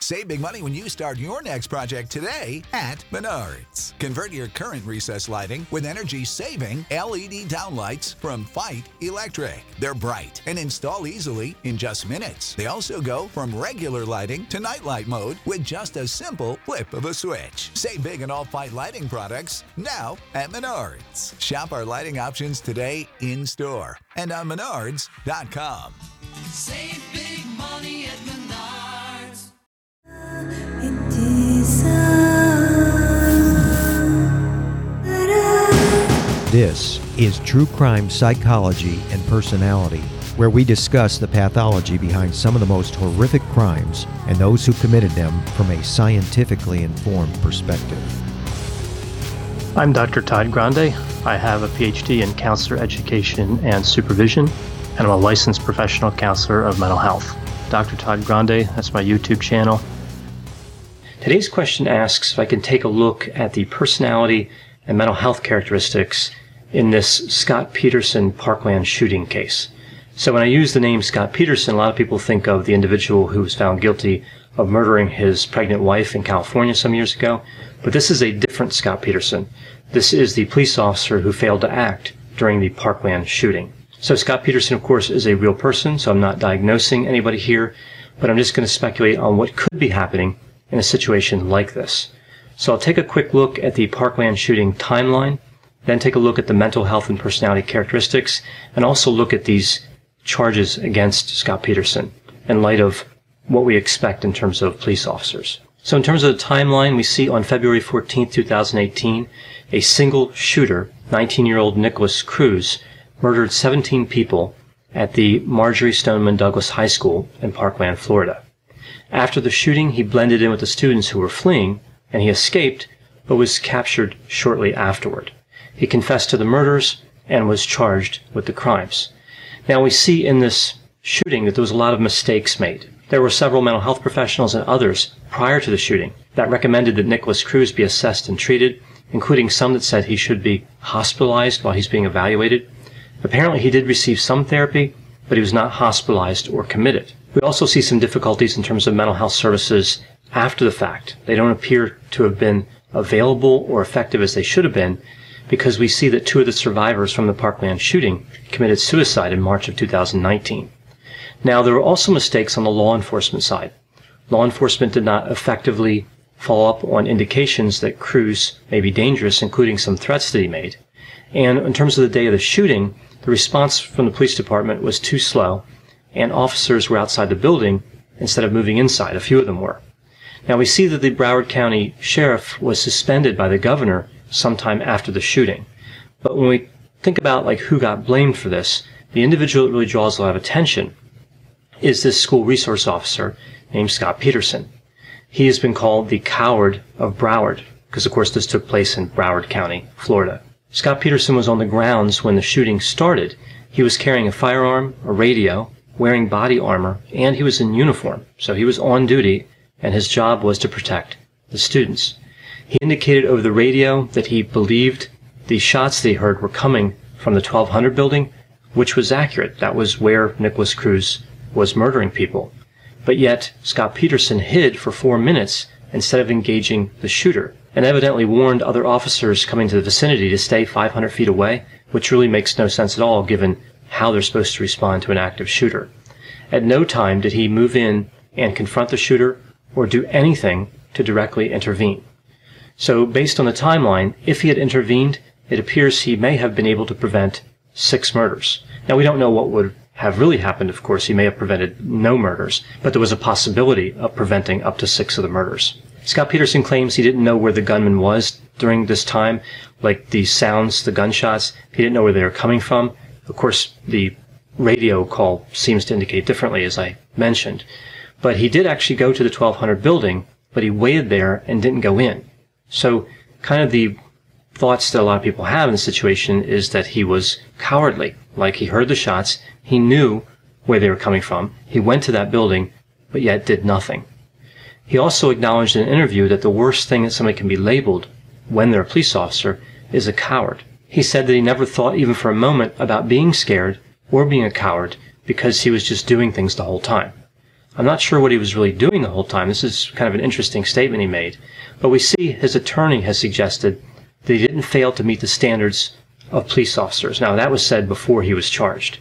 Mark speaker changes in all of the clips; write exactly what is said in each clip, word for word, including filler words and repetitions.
Speaker 1: Save big money when you start your next project today at Menards. Convert your current recessed lighting with energy-saving L E D downlights from Fight Electric. They're bright and install easily in just minutes. They also go from regular lighting to nightlight mode with just a simple flip of a switch. Save big on all Fight lighting products now at Menards. Shop our lighting options today in-store and on menards dot com.
Speaker 2: Save big money at Menards.
Speaker 3: This is True Crime Psychology and Personality, where we discuss the pathology behind some of the most horrific crimes and those who committed them from a scientifically informed perspective.
Speaker 4: I'm Doctor Todd Grande. I have a P H D in counselor education and supervision, and I'm a licensed professional counselor of mental health. Doctor Todd Grande, that's my YouTube channel. Today's question asks if I can take a look at the personality and mental health characteristics in this Scott Peterson Parkland shooting case. So when I use the name Scott Peterson, a lot of people think of the individual who was found guilty of murdering his pregnant wife in California some years ago, but this is a different Scott Peterson. This is the police officer who failed to act during the Parkland shooting. So Scott Peterson, of course, is a real person, so I'm not diagnosing anybody here, but I'm just going to speculate on what could be happening in a situation like this. So I'll take a quick look at the Parkland shooting timeline, then take a look at the mental health and personality characteristics, and also look at these charges against Scott Peterson in light of what we expect in terms of police officers. So in terms of the timeline, we see on February fourteenth, two thousand eighteen, a single shooter, nineteen-year-old Nicholas Cruz, murdered seventeen people at the Marjory Stoneman Douglas High School in Parkland, Florida. After the shooting, he blended in with the students who were fleeing, and he escaped, but was captured shortly afterward. He confessed to the murders and was charged with the crimes. Now we see in this shooting that there was a lot of mistakes made. There were several mental health professionals and others prior to the shooting that recommended that Nicholas Cruz be assessed and treated, including some that said he should be hospitalized while he's being evaluated. Apparently he did receive some therapy, but he was not hospitalized or committed. We also see some difficulties in terms of mental health services after the fact. They don't appear to have been available or effective as they should have been, because we see that two of the survivors from the Parkland shooting committed suicide in March of two thousand nineteen. Now, there were also mistakes on the law enforcement side. Law enforcement did not effectively follow up on indications that Cruz may be dangerous, including some threats that he made. And in terms of the day of the shooting, the response from the police department was too slow, and officers were outside the building instead of moving inside. A few of them were. Now, we see that the Broward County Sheriff was suspended by the governor sometime after the shooting. But when we think about like who got blamed for this, the individual that really draws a lot of attention is this school resource officer named Scott Peterson. He has been called the coward of Broward, because of course this took place in Broward County, Florida. Scott Peterson was on the grounds when the shooting started. He was carrying a firearm, a radio, wearing body armor, and he was in uniform. So he was on duty, and his job was to protect the students. He indicated over the radio that he believed the shots that he heard were coming from the twelve hundred building, which was accurate. That was where Nicholas Cruz was murdering people. But yet, Scott Peterson hid for four minutes instead of engaging the shooter, and evidently warned other officers coming to the vicinity to stay five hundred feet away, which really makes no sense at all given how they're supposed to respond to an active shooter. At no time did he move in and confront the shooter or do anything to directly intervene. So based on the timeline, if he had intervened, it appears he may have been able to prevent six murders. Now, we don't know what would have really happened, of course. He may have prevented no murders, but there was a possibility of preventing up to six of the murders. Scott Peterson claims he didn't know where the gunman was during this time, like the sounds, the gunshots. He didn't know where they were coming from. Of course, the radio call seems to indicate differently, as I mentioned. But he did actually go to the twelve hundred building, but he waited there and didn't go in. So kind of the thoughts that a lot of people have in the situation is that he was cowardly. Like, he heard the shots, he knew where they were coming from, he went to that building, but yet did nothing. He also acknowledged in an interview that the worst thing that somebody can be labeled when they're a police officer is a coward. He said that he never thought even for a moment about being scared or being a coward because he was just doing things the whole time. I'm not sure what he was really doing the whole time. This is kind of an interesting statement he made. But we see his attorney has suggested that he didn't fail to meet the standards of police officers. Now, that was said before he was charged.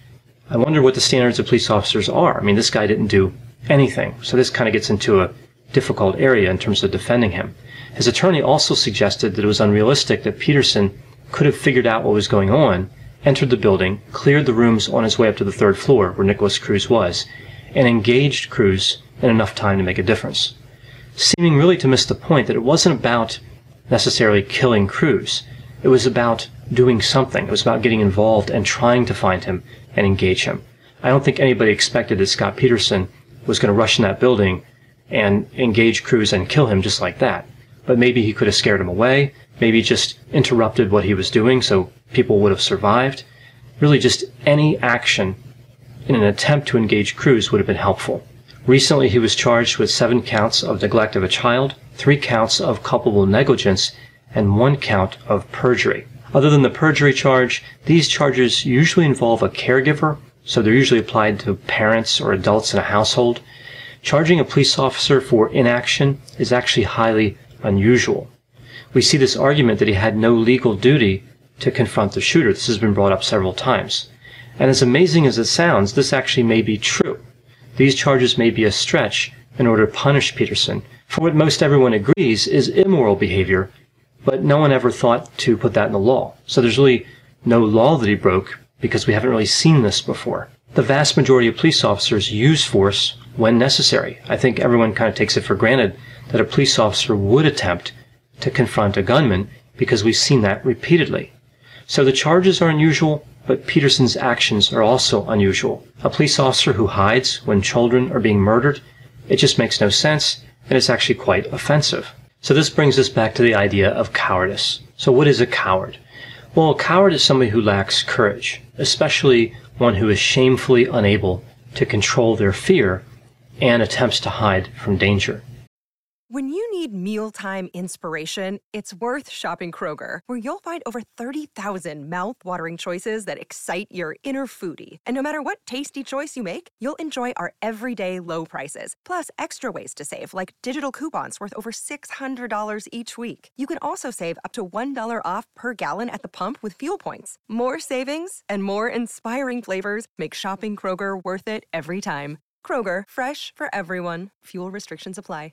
Speaker 4: I wonder what the standards of police officers are. I mean, this guy didn't do anything. So this kind of gets into a difficult area in terms of defending him. His attorney also suggested that it was unrealistic that Peterson could have figured out what was going on, entered the building, cleared the rooms on his way up to the third floor where Nikolas Cruz was, and engaged Cruz in enough time to make a difference, seeming really to miss the point that it wasn't about necessarily killing Cruz. It was about doing something. It was about getting involved and trying to find him and engage him. I don't think anybody expected that Scott Peterson was going to rush in that building and engage Cruz and kill him just like that. But maybe he could have scared him away. Maybe just interrupted what he was doing so people would have survived. Really just any action in an attempt to engage Cruz would have been helpful. Recently, he was charged with seven counts of neglect of a child, three counts of culpable negligence, and one count of perjury. Other than the perjury charge, these charges usually involve a caregiver, so they're usually applied to parents or adults in a household. Charging a police officer for inaction is actually highly unusual. We see this argument that he had no legal duty to confront the shooter. This has been brought up several times. And as amazing as it sounds, this actually may be true. These charges may be a stretch in order to punish Peterson for what most everyone agrees is immoral behavior, but no one ever thought to put that in the law. So there's really no law that he broke because we haven't really seen this before. The vast majority of police officers use force when necessary. I think everyone kind of takes it for granted that a police officer would attempt to confront a gunman because we've seen that repeatedly. So the charges are unusual, but Peterson's actions are also unusual. A police officer who hides when children are being murdered, it just makes no sense, and it's actually quite offensive. So this brings us back to the idea of cowardice. So what is a coward? Well, a coward is somebody who lacks courage, especially one who is shamefully unable to control their fear and attempts to hide from danger.
Speaker 5: When you need mealtime inspiration, it's worth shopping Kroger, where you'll find over thirty thousand mouth-watering choices that excite your inner foodie. And no matter what tasty choice you make, you'll enjoy our everyday low prices, plus extra ways to save, like digital coupons worth over six hundred dollars each week. You can also save up to one dollar off per gallon at the pump with fuel points. More savings and more inspiring flavors make shopping Kroger worth it every time. Kroger, fresh for everyone. Fuel restrictions apply.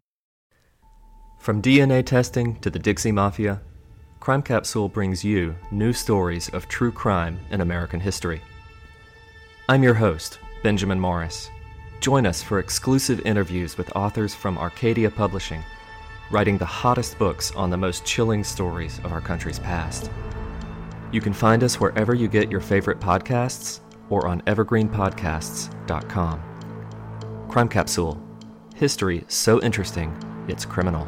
Speaker 6: From D N A testing to the Dixie Mafia, Crime Capsule brings you new stories of true crime in American history. I'm your host, Benjamin Morris. Join us for exclusive interviews with authors from Arcadia Publishing, writing the hottest books on the most chilling stories of our country's past. You can find us wherever you get your favorite podcasts or on evergreen podcasts dot com. Crime Capsule. History so interesting, it's criminal.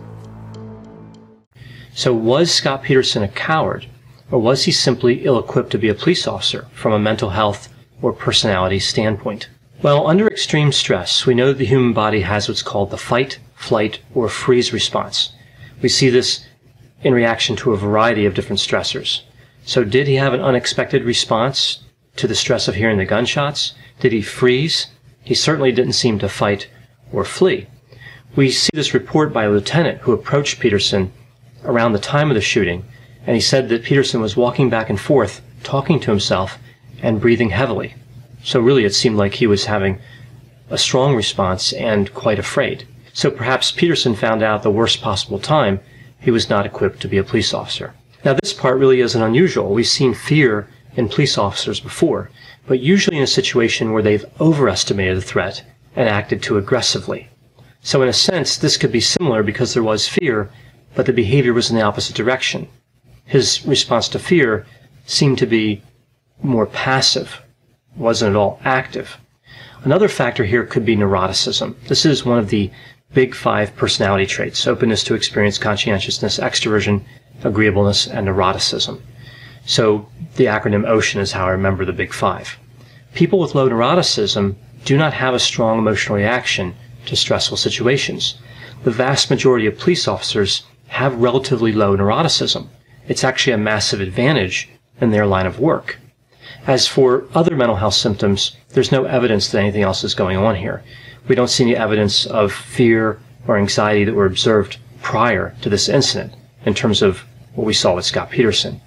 Speaker 4: So was Scott Peterson a coward, or was he simply ill-equipped to be a police officer from a mental health or personality standpoint? Well, under extreme stress, we know that the human body has what's called the fight, flight, or freeze response. We see this in reaction to a variety of different stressors. So did he have an unexpected response to the stress of hearing the gunshots? Did he freeze? He certainly didn't seem to fight or flee. We see this report by a lieutenant who approached Peterson around the time of the shooting, and he said that Peterson was walking back and forth, talking to himself and breathing heavily. So really it seemed like he was having a strong response and quite afraid. So perhaps Peterson found out the worst possible time he was not equipped to be a police officer. Now this part really isn't unusual. We've seen fear in police officers before, but usually in a situation where they've overestimated the threat and acted too aggressively. So in a sense, this could be similar because there was fear, but the behavior was in the opposite direction. His response to fear seemed to be more passive, wasn't at all active. Another factor here could be neuroticism. This is one of the big five personality traits: openness to experience, conscientiousness, extroversion, agreeableness, and neuroticism. So the acronym OCEAN is how I remember the big five. People with low neuroticism do not have a strong emotional reaction to stressful situations. The vast majority of police officers have relatively low neuroticism. It's actually a massive advantage in their line of work. As for other mental health symptoms, there's no evidence that anything else is going on here. We don't see any evidence of fear or anxiety that were observed prior to this incident in terms of what we saw with Scott Peterson.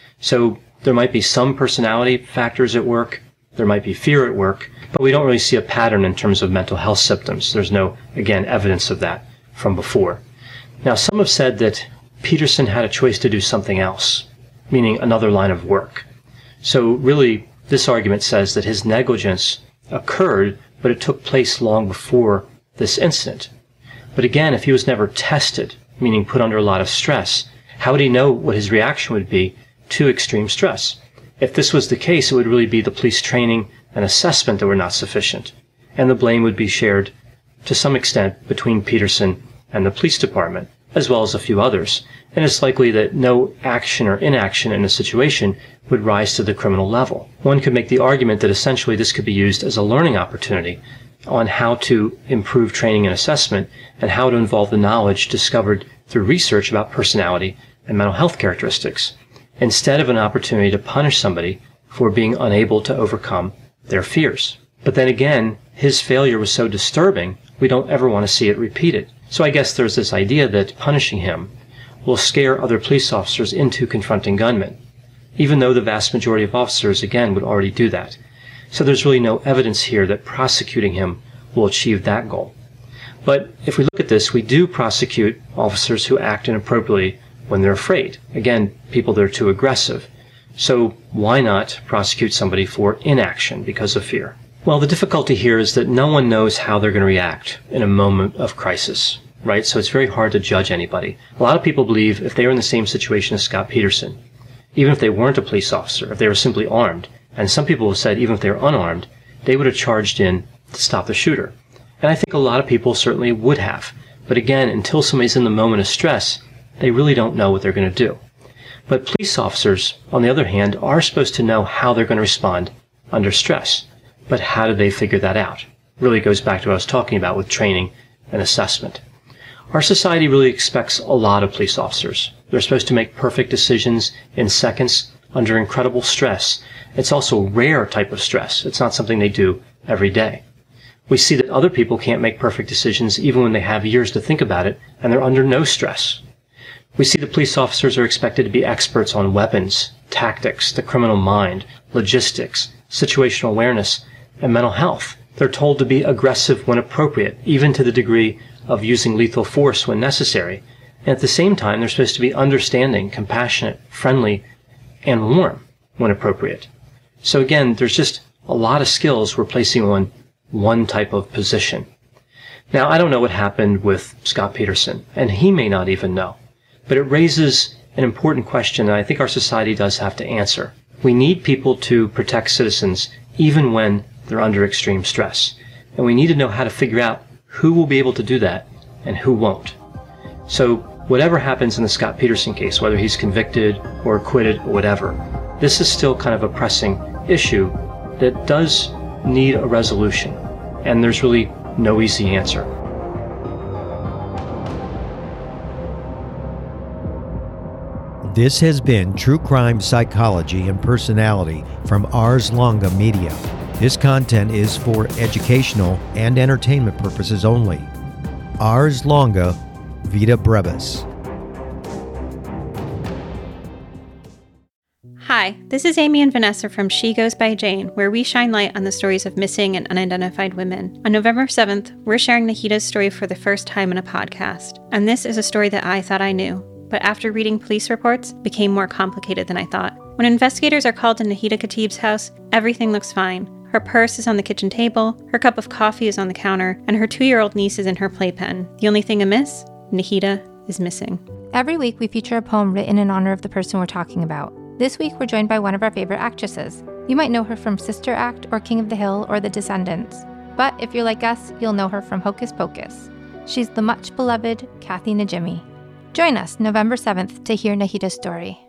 Speaker 4: So there might be some personality factors at work, there might be fear at work, but we don't really see a pattern in terms of mental health symptoms. There's no, again, evidence of that from before. Now, some have said that Peterson had a choice to do something else, meaning another line of work. So really, this argument says that his negligence occurred, but it took place long before this incident. But again, if he was never tested, meaning put under a lot of stress, how would he know what his reaction would be to extreme stress? If this was the case, it would really be the police training and assessment that were not sufficient, and the blame would be shared to some extent between Peterson and the police department, as well as a few others. And it's likely that no action or inaction in a situation would rise to the criminal level. One could make the argument that essentially this could be used as a learning opportunity on how to improve training and assessment and how to involve the knowledge discovered through research about personality and mental health characteristics, instead of an opportunity to punish somebody for being unable to overcome their fears. But then again, his failure was so disturbing, we don't ever want to see it repeated. So I guess there's this idea that punishing him will scare other police officers into confronting gunmen, even though the vast majority of officers, again, would already do that. So there's really no evidence here that prosecuting him will achieve that goal. But if we look at this, we do prosecute officers who act inappropriately when they're afraid. Again, people that are too aggressive. So why not prosecute somebody for inaction because of fear? Well, the difficulty here is that no one knows how they're going to react in a moment of crisis, right? So it's very hard to judge anybody. A lot of people believe if they were in the same situation as Scott Peterson, even if they weren't a police officer, if they were simply armed, and some people have said even if they were unarmed, they would have charged in to stop the shooter. And I think a lot of people certainly would have. But again, until somebody's in the moment of stress, they really don't know what they're going to do. But police officers, on the other hand, are supposed to know how they're going to respond under stress. But how do they figure that out? Really goes back to what I was talking about with training and assessment. Our society really expects a lot of police officers. They're supposed to make perfect decisions in seconds under incredible stress. It's also a rare type of stress. It's not something they do every day. We see that other people can't make perfect decisions even when they have years to think about it, and they're under no stress. We see that police officers are expected to be experts on weapons, tactics, the criminal mind, logistics, situational awareness, and mental health. They're told to be aggressive when appropriate, even to the degree of using lethal force when necessary. And at the same time, they're supposed to be understanding, compassionate, friendly, and warm when appropriate. So again, there's just a lot of skills we're placing on one type of position. Now, I don't know what happened with Scott Peterson, and he may not even know. But it raises an important question that I think our society does have to answer. We need people to protect citizens even when they're under extreme stress. And we need to know how to figure out who will be able to do that and who won't. So whatever happens in the Scott Peterson case, whether he's convicted or acquitted or whatever, this is still kind of a pressing issue that does need a resolution. And there's really no easy answer.
Speaker 3: This has been True Crime Psychology and Personality from Ars Longa Media. This content is for educational and entertainment purposes only. Ars Longa Vita Brevis.
Speaker 7: Hi, this is Amy and Vanessa from She Goes by Jane, where we shine light on the stories of missing and unidentified women. On November seventh, we're sharing Nahita's story for the first time in a podcast, and this is a story that I thought I knew, but after reading police reports, became more complicated than I thought. When investigators are called to Nahita Khatib's house, everything looks fine. Her purse is on the kitchen table, her cup of coffee is on the counter, and her two-year-old niece is in her playpen. The only thing amiss? Nahita is missing.
Speaker 8: Every week, we feature a poem written in honor of the person we're talking about. This week, we're joined by one of our favorite actresses. You might know her from Sister Act or King of the Hill or The Descendants. But if you're like us, you'll know her from Hocus Pocus. She's the much-beloved Kathy Najimy. Join us November seventh to hear Nahita's story.